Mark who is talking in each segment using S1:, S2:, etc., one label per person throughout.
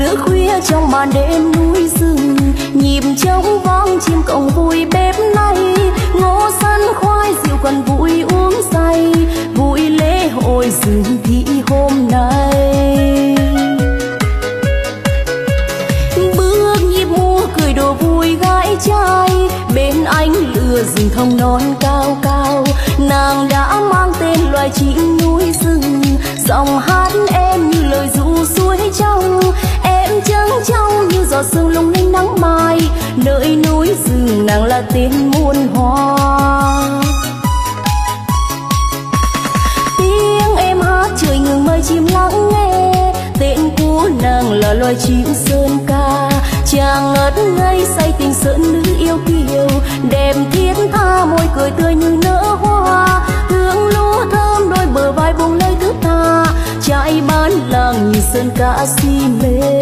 S1: lửa khuya trong màn đêm núi rừng, nhịp trống vang chim cổng vui bếp nay, ngô sắn khoai rượu còn vui uống say, vui lễ hội rừng thị hôm nay. Bước nhịp múa cười đùa vui gái trai, bên ánh lửa rừng thông non cao cao, nàng đã mang tên loài chim núi rừng, giọng hát em như lời ru suối trong, em trắng trong như giọt sương lung linh nắng mai, nơi núi rừng nàng là tên muôn hoa. Tiếng em hát trời ngừng mây chim lắng nghe, tên của nàng là loài chim sơn ca, chàng ngất ngây say tình sợ nữ yêu kiều, đẹp thiết tha môi cười tươi như nở hoa, hương lúa thơm đôi bờ vai buông lời thứ tha, trai bán làng nhìn sơn ca si mê.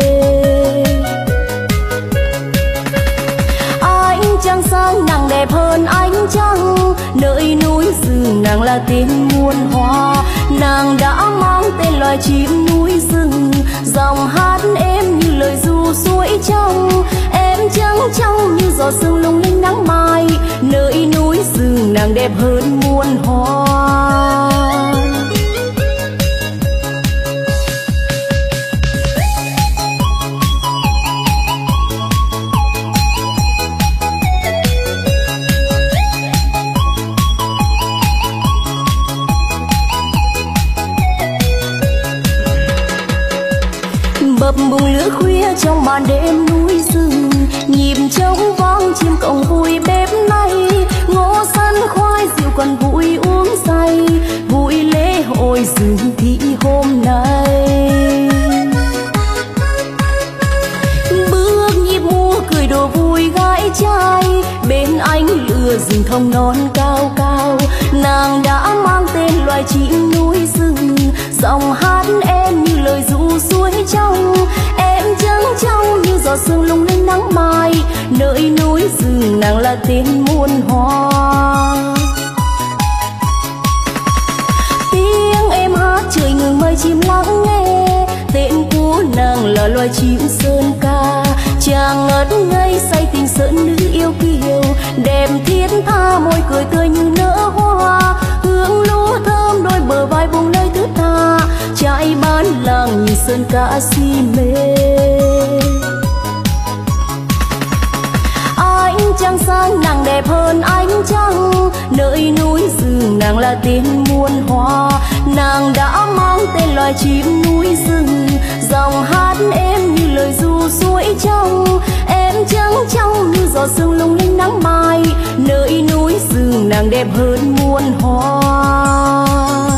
S1: Ánh trăng sáng nàng đẹp hơn ánh trăng, nơi núi rừng nàng là tên muôn hoa, nàng đã mang tên loài chim núi rừng, giọng hát em như lời ru suối trong, em trắng trong như giọt sương lung linh nắng mai, nơi núi rừng nàng đẹp hơn muôn hoa. Bập bùng lửa khuya trong màn đêm núi rừng, nhịp trống vang chim cổng vui bếp nay, ngô sắn khoai rượu còn vui uống say, vui lễ hội rừng thị hôm nay. Bước nhịp múa cười đùa vui gái trai, bên ánh lửa rừng thông non cao cao, nàng đã mang tên loài chim núi rừng, giọng hát em như lời ru suối trong, em trắng trong như giọt sương lung linh nắng mai, nơi núi rừng nàng là tên muôn hoa. Tiếng em hát trời ngừng mây chim lắng nghe, tên của nàng là loài chim sơn ca, chàng ngất ngây say tình sợ nữ yêu kiều, đẹp thiết tha môi cười tươi như nở hoa, hương lúa thơm đôi bờ vai buông lời thứ tha, trai bán làng nhìn sơn ca si mê. Ánh trăng sáng nàng đẹp hơn ánh trăng, nơi núi rừng nàng là tên muôn hoa, nàng đã mang tên loài chim núi rừng, giọng hát em như lời ru suối trong, em trắng trong như giọt sương lung linh nắng mai, nơi núi rừng nàng đẹp hơn muôn hoa.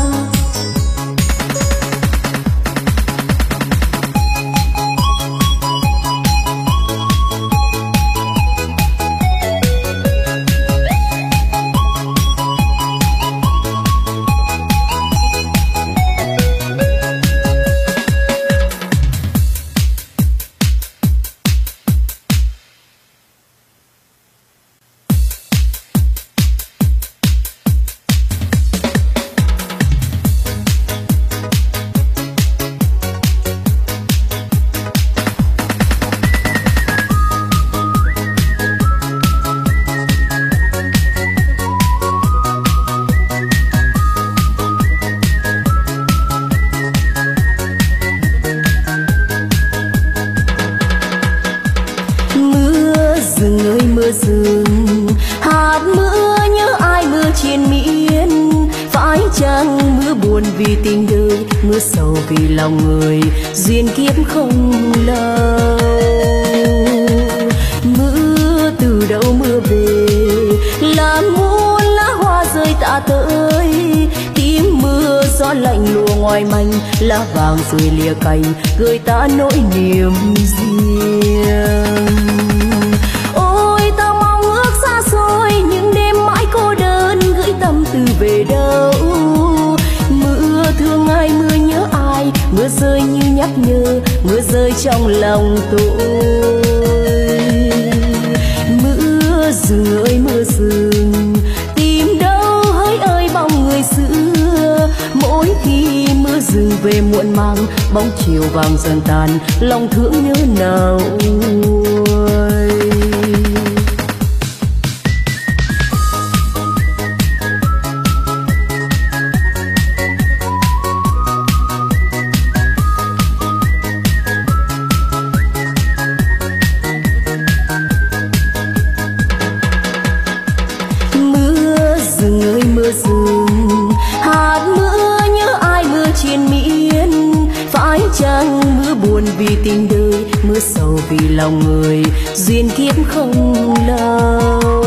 S2: mưa sầu vì lòng người duyên kiếp không lâu. Mưa từ đâu mưa về làm muôn lá hoa rơi tạ tới, tiếng mưa gió lạnh lùa ngoài manh, lá vàng rơi lìa cành gửi ta nỗi niềm riêng. Ôi ta mong ước xa xôi những đêm mãi cô đơn gửi tâm tư về đâu. Mưa thương ai mưa nhớ ai, mưa rơi như nhắc nhở, mưa rơi trong lòng tôi. Mưa rừng ơi mưa rừng tìm đâu hỡi ơi bóng người xưa, mỗi khi mưa rừng rừng về muộn màng, bóng chiều vàng dần tàn, lòng thương nhớ nào nguôi.
S1: Chăng mưa buồn vì tình đời, mưa sầu vì lòng người, duyên kiếp không lâu.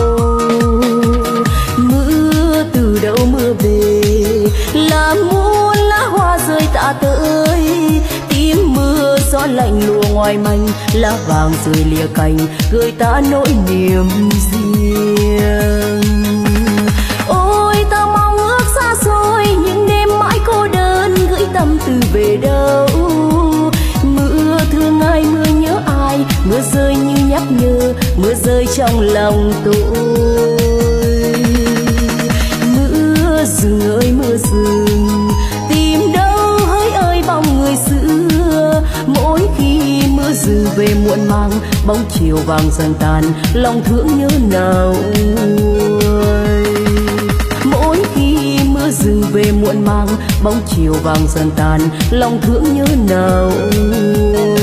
S1: Mưa từ đâu mưa về, là muôn lá hoa rơi tạ tới. Tiếng mưa gió lạnh lùa ngoài manh, lá vàng rơi lìa cành, gửi ta nỗi niềm riêng. Ôi ta mong ước xa xôi, những đêm mãi cô đơn, gửi tâm tư về đâu. Thương ai mưa nhớ ai, mưa rơi như nhắc nhở, mưa rơi trong lòng tôi. Mưa rừng ơi mưa rừng, tìm đâu hỡi ơi bóng người xưa. Mỗi khi mưa rừng về muộn màng, bóng chiều vàng dần tàn, lòng thương nhớ nào nguôi. Mỗi khi mưa rừng về muộn màng, bóng chiều vàng dần tàn, lòng thương nhớ nào nguôi.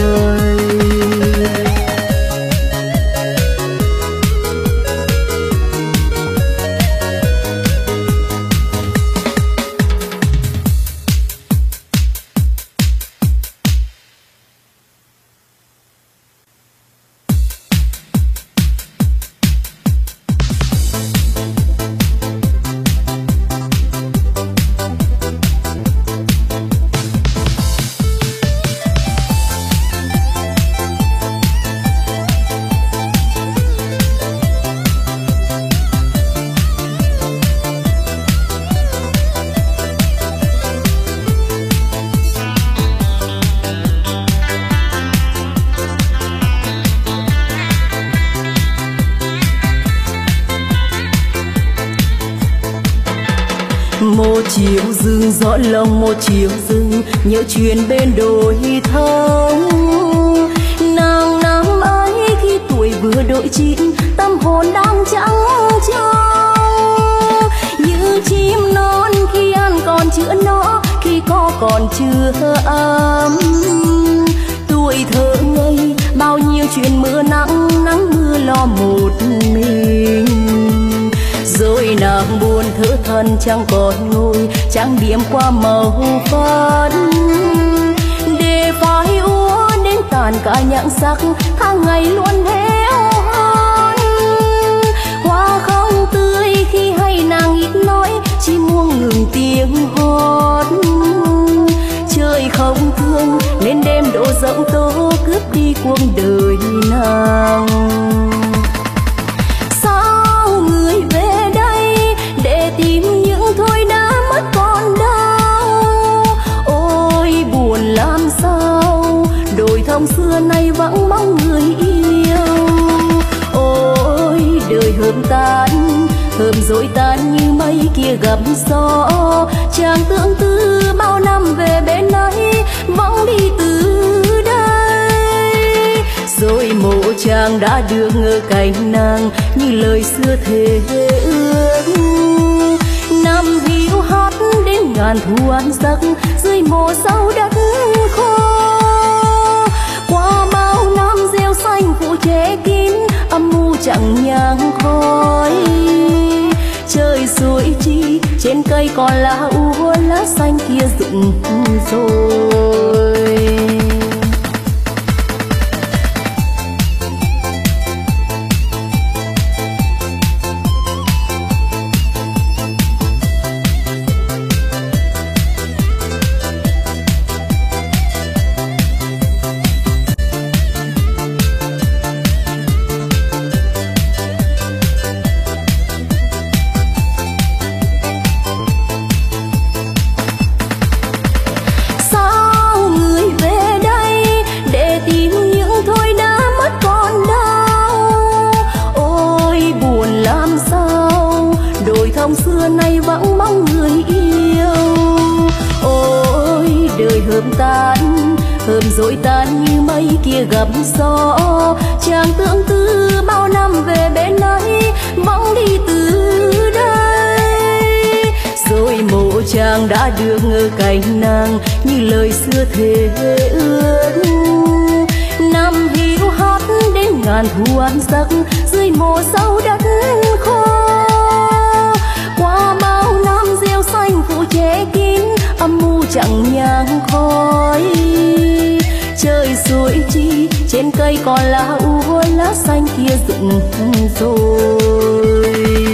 S1: Một chiều rừng gió lòng, một chiều rừng nhớ chuyện bên đồi thông. Nàng năm ấy khi tuổi vừa đội chín, tâm hồn đang trắng trong. Như chim non khi ăn còn chưa no, khi có còn chưa ấm. Tuổi thơ ngây bao nhiêu chuyện mưa nắng, nắng mưa lo một mình. Rồi nàng buồn thở than chẳng còn ngồi, trang điểm qua màu phấn. Để phai úa đến tàn cả nhãn sắc, tháng ngày luôn héo hon. Hoa không tươi khi hay nàng ít nói, chỉ muốn ngừng tiếng hót. Trời không thương nên đêm đổ rộng tố, cướp đi cuộc đời nàng. Tìm những thôi đã mất còn đâu. Ôi buồn làm sao, đồi thông xưa nay vắng bóng người yêu. Ôi đời hôm tan, hôm rồi tan như mây kia gặp gió. Chàng tương tư bao năm về bên ấy, vắng đi từ đây. Rồi mộ chàng đã đưa ngỡ cạnh nàng, như lời xưa thề ước. Năm hiu hắt đến ngàn thu ăn giấc, dưới mồ sâu đất khô. Qua bao năm rêu xanh phủ che kín, âm mưu chẳng nhang khói. Trời suối chi trên cây còn lá úa, lá xanh kia rụng rồi.
S2: tan, hôm rồi tan như mây kia gặp gió. Chàng tương tư bao năm về bên ấy, bóng đi từ đây. Rồi mộ chàng đã được ở cạnh nàng, như lời xưa thề ước. Năm hiu hắt đến ngàn thu ăn giấc, dưới mộ sâu đất khô. Qua bao năm rêu xanh phủ che kín, âm mưu chẳng nhang khói. Trời suối chi trên cây còn lá úa, lá xanh kia rụng rồi.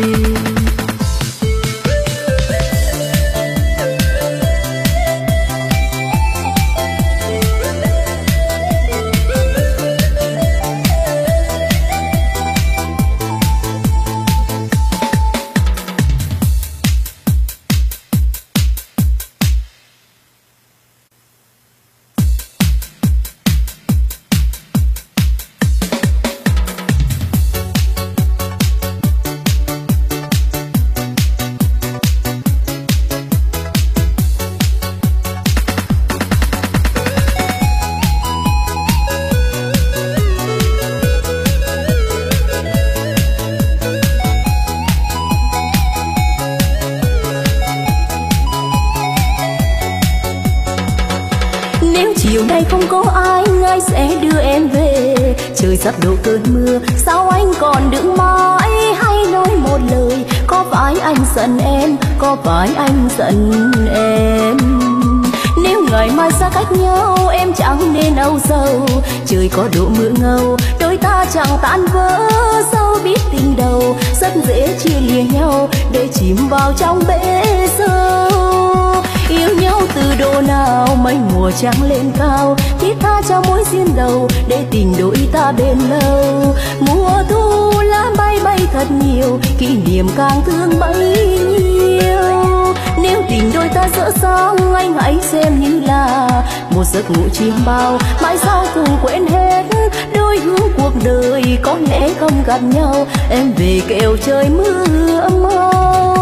S2: Sắp đổ cơn mưa, sao anh còn đứng mãi? Hãy nói một lời, có phải anh giận em, có phải anh giận em? Nếu ngày mai xa cách nhau, em chẳng nên âu sầu. Trời có độ mưa ngâu, đôi ta chẳng tan vỡ. Dẫu biết tình đầu, rất dễ chia lìa nhau, để chìm vào trong bể sâu. Yêu nhau từ độ nào, mấy mùa trăng lên cao, thiết tha cho mối duyên đầu, để tình đôi ta bền lâu. Mùa thu lá bay bay thật nhiều, kỷ niệm càng thương bấy nhiêu. Nếu tình đôi ta dở dang, anh hãy xem như là một giấc ngủ chim bao, mãi sau cùng quên hết đôi hướng cuộc đời. Có lẽ không gặp nhau, em về kẻo trời mưa mau.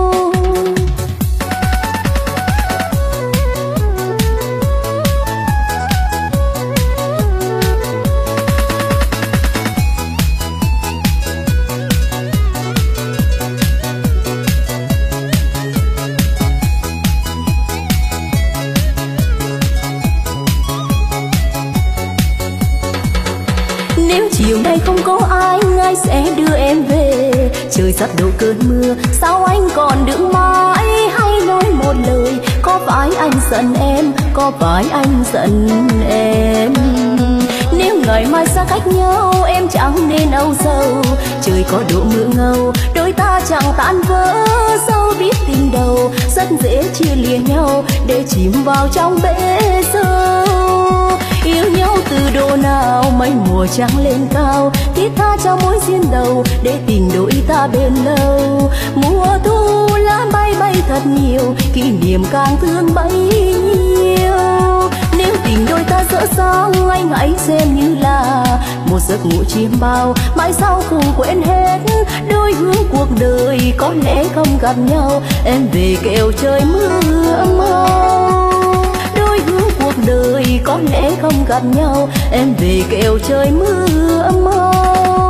S2: Chiều nay không có ai sẽ đưa em về. Trời sắp đổ cơn mưa, sao anh còn đứng mãi? Hãy nói một lời, có phải anh giận em, có phải anh giận em? Nếu ngày mai xa cách nhau, em chẳng nên âu sầu. Trời có độ mưa ngâu, đôi ta chẳng tan vỡ. Dẫu biết tình đầu, rất dễ chia lìa nhau, để chìm vào trong bể sâu. Yêu nhau từ độ nào, mấy mùa trăng lên cao, thiết tha cho mối duyên đầu, để tình đôi ta bền lâu. Mùa thu lá bay bay thật nhiều, kỷ niệm càng thương bấy nhiêu. Nếu tình đôi ta dở dang, anh hãy xem như là một giấc ngủ chim bao, mãi sau cùng quên hết đôi hướng cuộc đời. Có lẽ không gặp nhau, em về kẻo trời mưa mau. Đôi hướng cuộc đời, có lẽ không gặp nhau, em về kẻo trời mưa mau.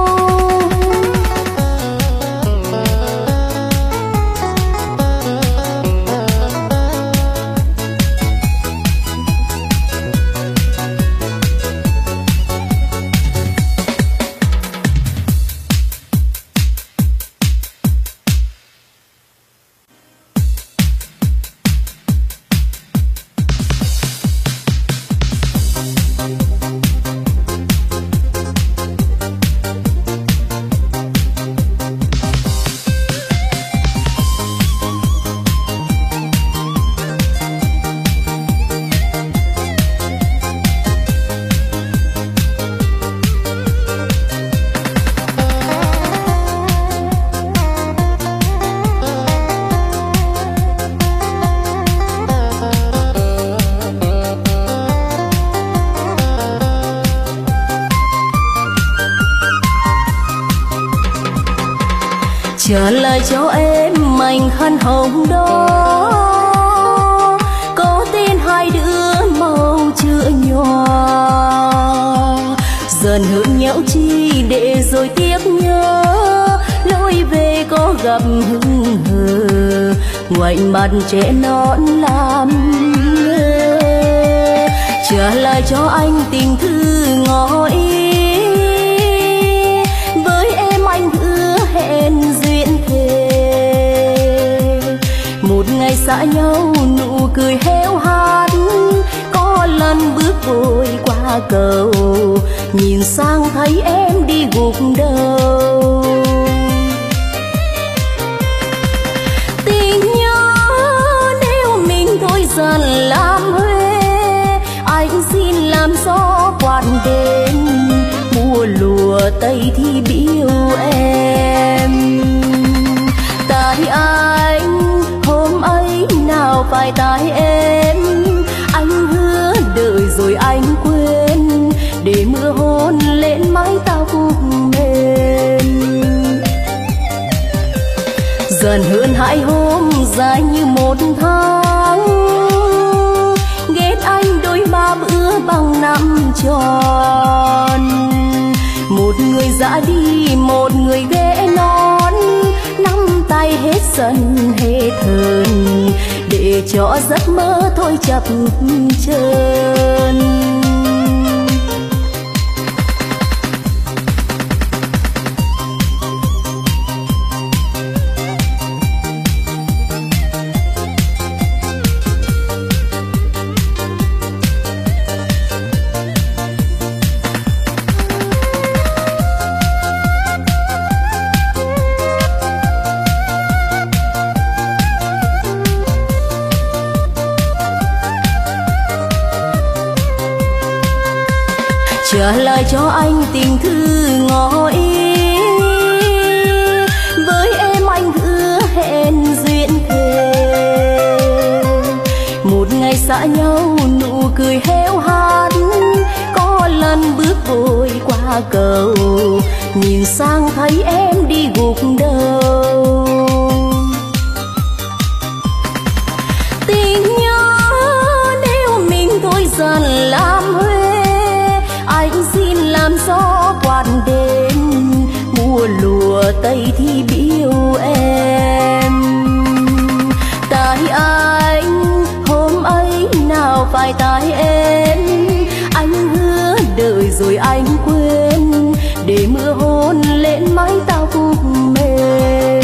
S2: Trả lại cho em mảnh khăn hồng đó, có tên hai đứa màu hơn nhau chi để rồi tiếc nhớ, lối về có gặp hững hờ ngoảnh mặt trẻ non làm ngơ. Trả lại cho anh tình thư ngỏ ý, với em anh hứa hẹn duyên thề. Một ngày xa nhau nụ cười héo hắt, có lần bước vội qua cầu, nhìn sang thấy em đi gục đầu. Tình nhớ nếu mình thôi dần làm huê, anh xin làm gió quạt đến mùa lùa tây thì biêu em. Tại anh hôm ấy nào phải tại em, anh hứa đợi rồi anh quên, để mưa hôn lên mái tóc mềm. Dần hơn 2 hôm dài như 1 tháng, ghét anh đôi 3 bữa bằng năm tròn. Một người dã đi, một người ghé non, nắm tay hết sân hết hờn, để cho giấc mơ thôi chập chờn. Trả lại cho anh tình thư ngỏ ý, với em anh hứa hẹn duyên thề. Một ngày xa nhau nụ cười héo hắt, có lần bước vội qua cầu, nhìn sang thấy em đi gục đầu. Tình nhớ nếu mình thôi dần làm huê, anh xin làm gió quạt đến mùa lùa tây thì biêu em. Tại anh hôm ấy nào phải tại em, anh hứa đợi rồi anh quên, để mưa hôn lên mái tóc mềm.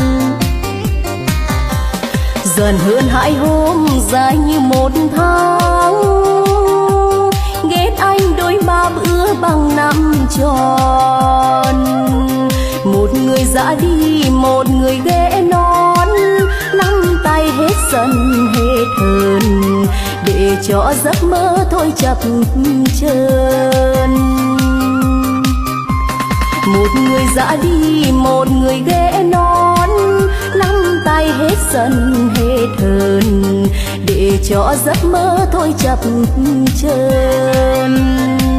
S2: Dần hơn 2 hôm dài như 1 tháng, ghét anh đôi 3 bữa bằng năm tròn. Một người dã đi, một người ghé non, nắm tay hết sân hết hờn, để cho giấc mơ thôi chập chờn. Một người dã đi, một người ghé non, nắm tay hết sân hết hờn, để cho giấc mơ thôi chập chờn.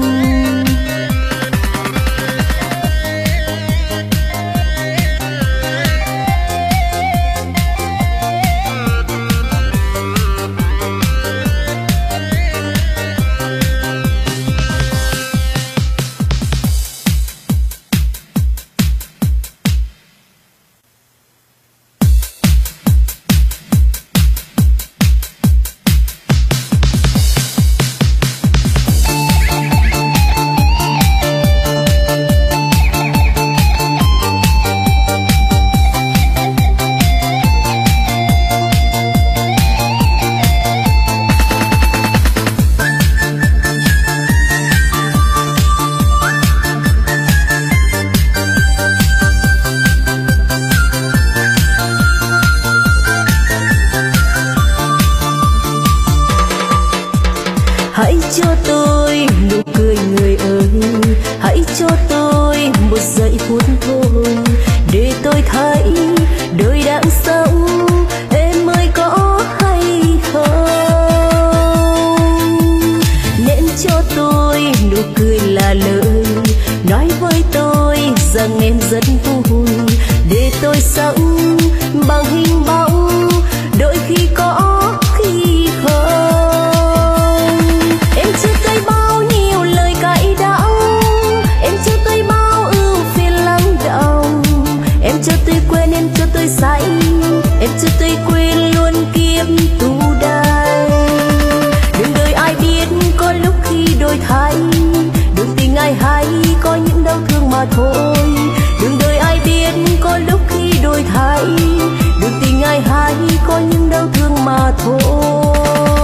S2: Hãy cho tôi nụ cười người ơi, hãy cho tôi một giây phút thôi, để tôi thấy đời đang sống em ơi có hay không. Nên cho tôi nụ cười là lời nói với tôi rằng em rất vui, để tôi sống bằng hình bóng đôi khi có khi không. Em chia tay bao nhiêu lời cay đắng
S1: hay có những đau thương mà thôi. Đường đời ai biết có lúc khi đổi thay, đường tình ai hay có những đau thương mà thôi.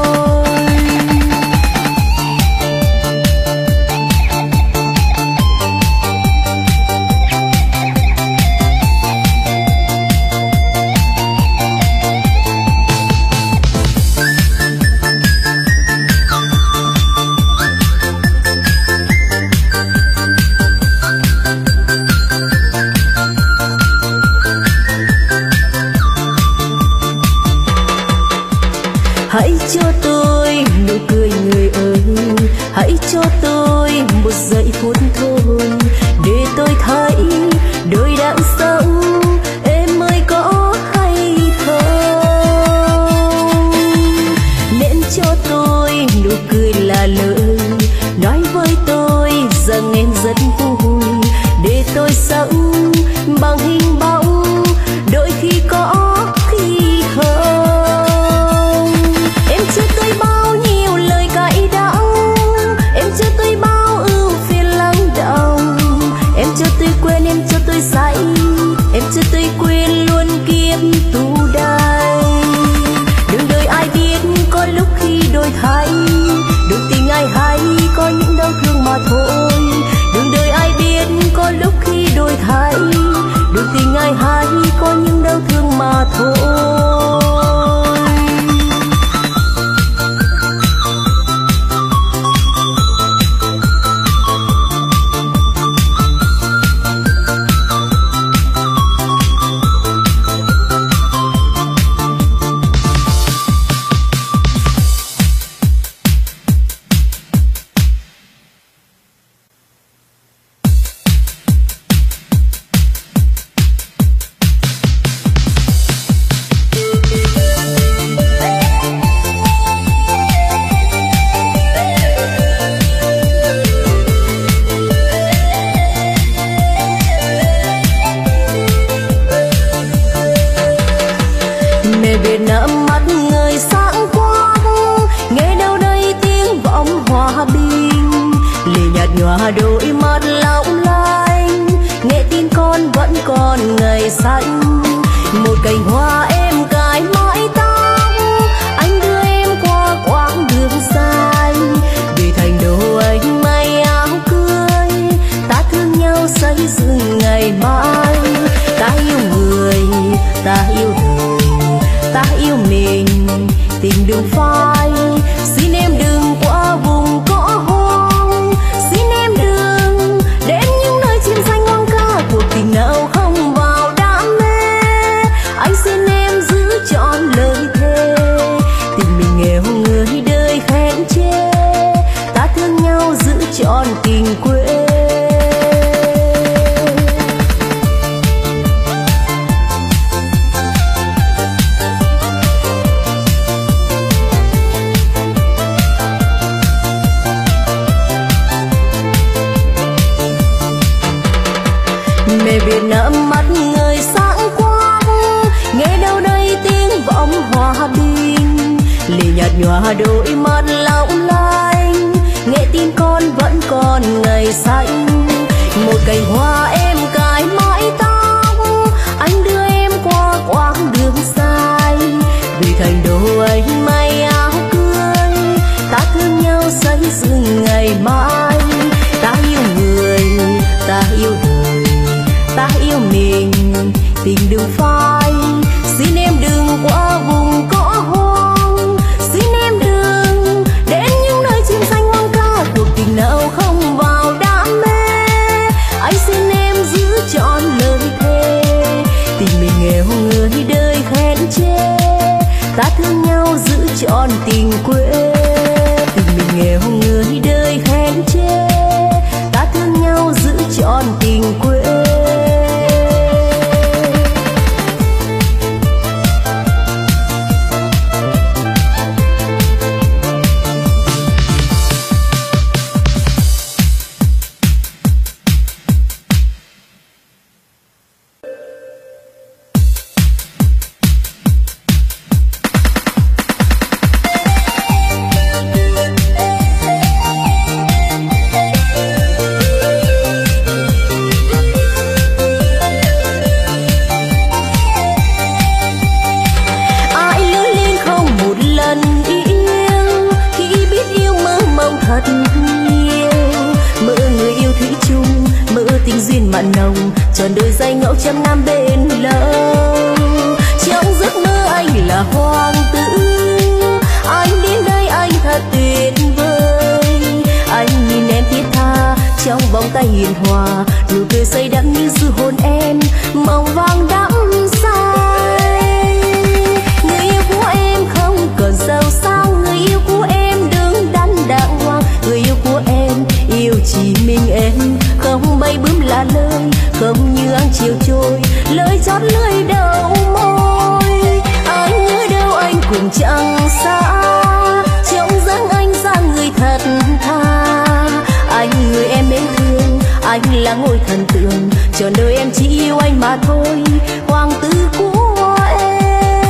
S1: Hãy cho tôi nụ cười người ơi, hãy cho tôi một giây phút thôi, để tôi thấy đời đang sống em ơi có hay không. Nên cho tôi nụ cười là lời nói với tôi rằng em rất vui, để tôi sống bằng hình bóng đôi khi có khi không. Em cho tôi bao nhiêu lời cay đắng, em cho tôi bao ưu phiền lắng đọng, em cho tôi quên, em cho tôi say, em cho tôi quên luôn kiếp tù đầy. Đường đời ai biết có lúc khi đổi thay, đường tình ai hay có những đau thương mà thôi. Đường đời ai biết có lúc khi đổi thay, đường tình ai hay có những đau thương mà thôi. Nhòa đôi mắt long lanh, nghe tin con vẫn còn ngày xanh. Một cành hoa em cài mái tóc, anh đưa em qua quãng đường dài, để thành đồ anh may áo cưới. Ta thương nhau xây dựng ngày mai, ta yêu người, ta yêu đời, ta yêu mình, tình đường phai. Xin em đừng qua vùng cỏ hoang, xin em đừng đến những nơi chim xanh hoang ca. Cuộc tình nào không vào đam mê, anh xin em giữ trọn lời thề. Tình mình nghèo người đời khen chê, ta thương nhau giữ trọn tình quê. Mẹ Việt Nam mắt người sáng quang, nghe đâu đây tiếng vọng hòa bình. Lệ nhạt nhòa đôi mắt long lanh, nghe tin con vẫn còn ngày xanh. Một cành hoa em cài mái tóc, anh đưa em qua quãng đường dài, vì thành đồ anh may áo cưới. Ta thương nhau xây dựng ngày mai, ta yêu người, ta yêu đời, ta yêu mình, tình đừng phai. Xin em đừng qua vùng cỏ hoang, xin em đừng đến những nơi chim xanh hoang ca. Cuộc tình nào không vào đam mê, anh xin em giữ trọn lời thề. Tình mình nghèo người đời khen chê, ta thương nhau giữ trọn tình quê. Tình mình nghèo người đời khen chê, ta thương nhau giữ trọn tình quê.
S2: nồng, trọn đời say ngẫu trăm năm bên lâu. Trong giấc mơ anh là hoàng tử, anh đến đây anh thật tuyệt vời. Anh nhìn em thiết tha trong vòng tay hiền hòa, nụ cười say đắm như sự hôn em màu vàng đắm say. Người yêu của em không còn giàu sang, người yêu của em đứng đắn đàng hoàng, người yêu của em yêu chỉ mình em, không bay bướm là lời, không như ánh chiều trôi, lời chót lưỡi đầu môi. Anh nhớ đâu anh cũng chẳng xa, trong dáng anh ra người thật tha. Anh người em mến thương, anh là ngôi thần tượng, trọn đời em chỉ yêu anh mà thôi, hoàng tử của em.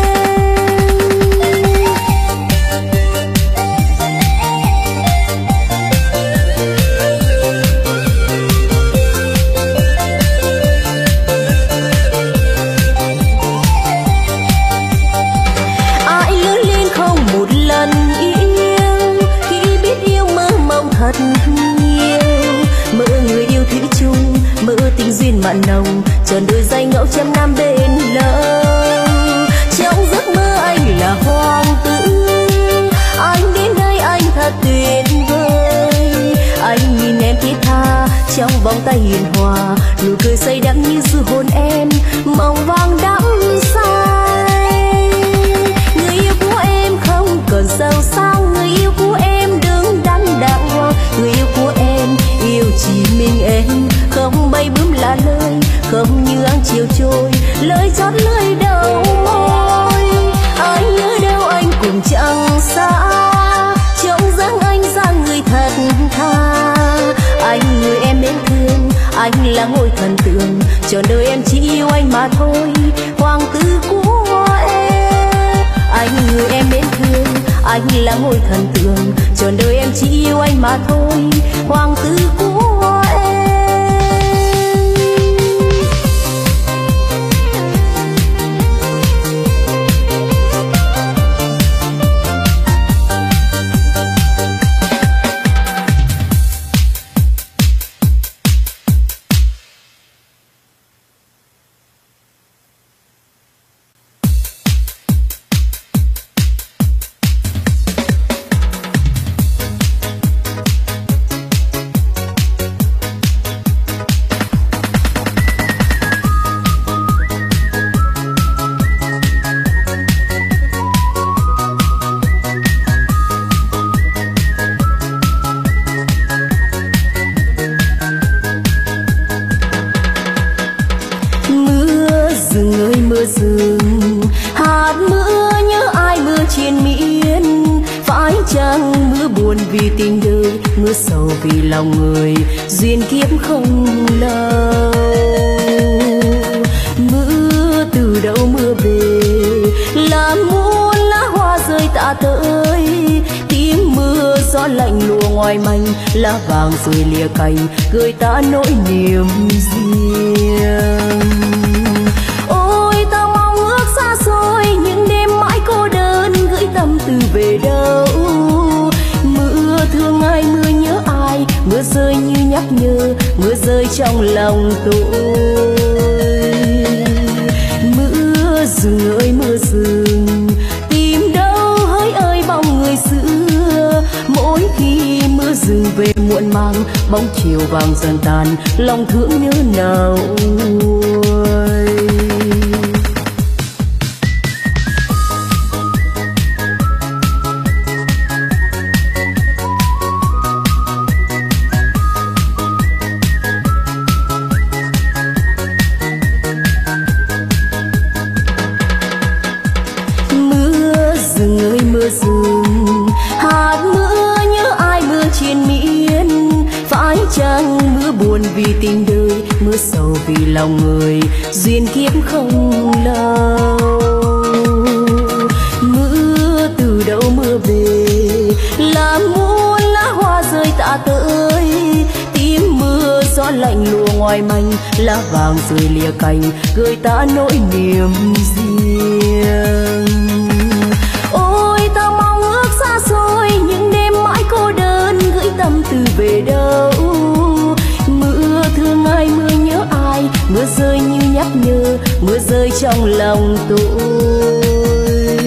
S2: Ai lớn lên không một lần yêu, khi biết yêu mơ mộng thật nhiều, mơ người yêu thủy chung, mơ tình duyên mặn nồng, trọn đời say ngẫu trăm năm bên lâu. Trong giấc mơ anh là hoàng tử, anh đến đây anh thật tuyệt vời. Anh nhìn em thiết tha trong vòng tay hiền hòa, nụ cười say đắm như sự hôn em màu vàng đắm say. Người yêu của em không còn giàu sang, người yêu của em đứng đắn đàng hoàng, người yêu của em yêu chỉ mình em, không bay bướm là lời, không như ánh chiều trôi, lời chót lưỡi đầu môi. Anh nhớ đâu anh cũng chẳng xa, trong dáng anh ra người thật tha. Anh người em mến thương, anh là ngôi thần tượng, trọn đời em chỉ yêu anh mà thôi, hoàng tử của em. Anh người em mến thương, anh là ngôi thần tượng, trọn đời em chỉ yêu anh mà thôi, hoàng tử của em. Hạt mưa nhớ ai mưa triền miên, phải chăng mưa buồn vì tình đời, mưa sầu vì lòng người, duyên kiếp không lâu. Mưa từ đâu mưa về, là muôn lá hoa rơi tạ tới, tiếng mưa gió lạnh lùa ngoài manh, lá vàng rơi lìa cành, gửi ta nỗi niềm riêng. Những đêm mãi cô đơn gửi tâm tư về đâu, mưa thương ai mưa nhớ ai, mưa rơi như nhắc nhở, mưa rơi trong lòng tôi. Mưa rừng ơi mưa rừng, tìm đâu hỡi ơi bóng người xưa. Mỗi khi mưa rừng về muộn màng, bóng chiều vàng dần tàn, lòng thương nhớ nào nguôi. Hạt mưa nhớ ai mưa triền miên, phải chăng mưa buồn vì tình đời, mưa sầu vì lòng người, duyên kiếp không lâu. Mưa từ đâu mưa về, là muôn lá hoa rơi tạ tới, tiếng mưa gió lạnh lùa ngoài manh, lá vàng rơi lìa cành, gửi ta nỗi niềm riêng. Ôi ta mong ước xa xôi, những đêm mãi cô đơn gửi tâm tư về đâu. Mưa thương ai mưa nhớ ai, mưa rơi như nhắc nhở, mưa rơi trong lòng tôi.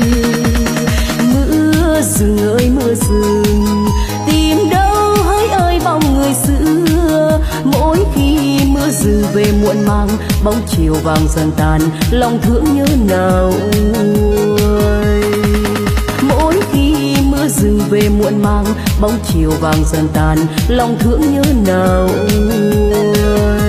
S2: Mưa rừng ơi mưa rừng, tìm đâu hỡi ơi bóng người xưa. Mỗi khi mưa rừng về muộn màng, bóng chiều vàng dần tàn, lòng thương nhớ nào nguôi. Mỗi khi mưa rừng về muộn màng, bóng chiều vàng dần tàn, lòng thương nhớ nào nguôi.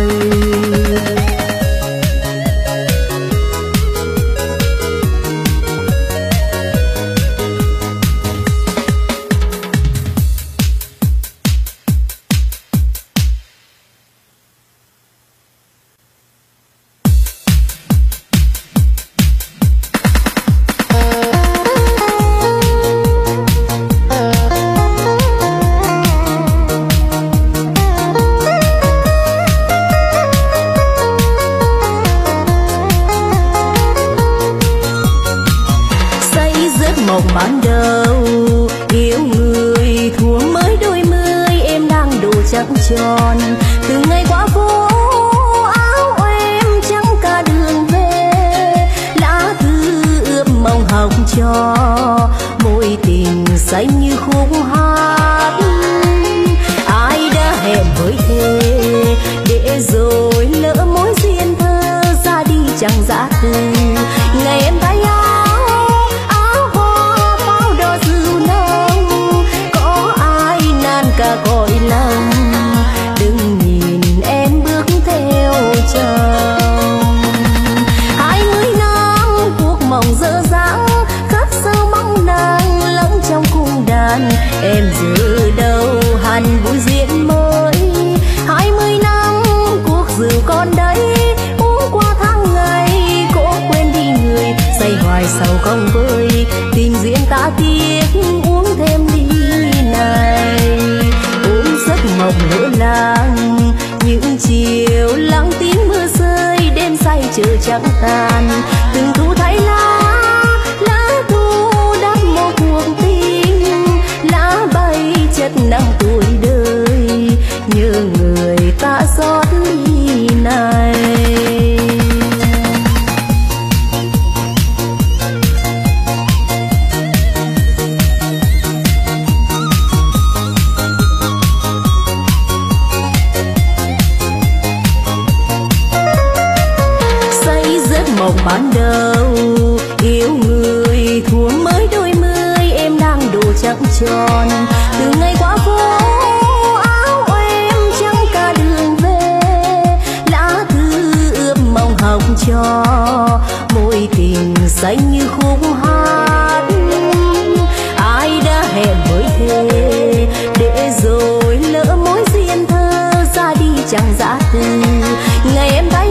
S1: mộng ban đầu yêu người thuở mới đôi mươi, em đang độ trắng tròn từ ngày qua phố áo em trắng cả đường về. Lá thư ướp mong học trò mối tình xanh như khúc hát. Ai đã hẹn với thề để rồi lỡ mối duyên thơ ra đi chẳng dã từ. Ngày em thấy cả cõi lòng, đừng nhìn em bước theo chồng. 20 năm cuộc mộng dở dang, khắc sâu bóng nàng lẫn trong cung đàn. Em giờ đâu hẳn vui duyên mới. 20 năm cuộc rượu còn đấy, uống qua tháng ngày cố quên đi người. Say hoài sầu không vơi, tình duyên ta tiếc uống thêm đi này. Mộng lửa làng những chiều lặng tiếng mưa rơi, đêm say chờ trắng tàn. Từng thu thấy lá thu đắp một cuộc tình, lá bay chất năm tuổi đời, nhớ người ta xót ly này. Mộng ban đầu yêu người thuở mới đôi mươi, em đang độ trắng tròn từ ngày qua phố áo em trắng cả đường về. Lá thư ướp mong học trò mối tình xanh như khúc hát. Ai đã hẹn với thề để rồi lỡ mối duyên thơ ra đi chẳng dã từ. Ngày em thấy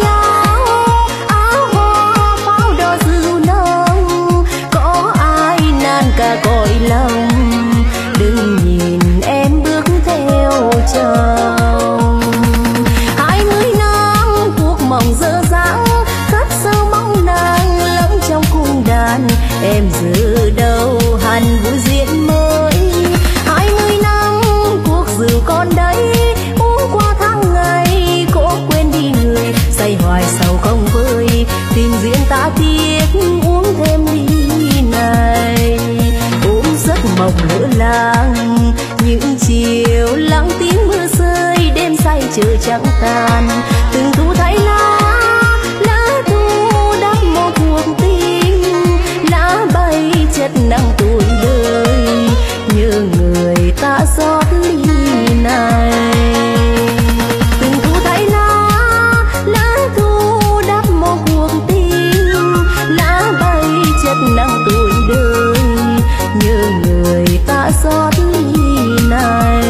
S1: cả cõi lòng, đừng nhìn em bước theo chồng. 20 năm cuộc mộng dở dang, khắc sâu bóng nàng lẫn trong cung đàn. Em giờ đâu hẳn vui duyên mới. 20 năm cuộc rượu còn đấy, uống qua tháng ngày cố quên đi người. Say hoài sầu không vơi, tình duyên ta tiếc uống thêm đi này. Mộng lửa làng những chiều lặng tiếng mưa rơi, đêm say chờ trắng tàn. Từng thu thấy lá thu đắp một cuộc tình, lá bay chất năm tuổi đời, nhớ người ta xót ly này. Từng thu thấy lá thu đắp một cuộc tình, lá bay chất năm tuổi đời, nhớ người ta xót ly này.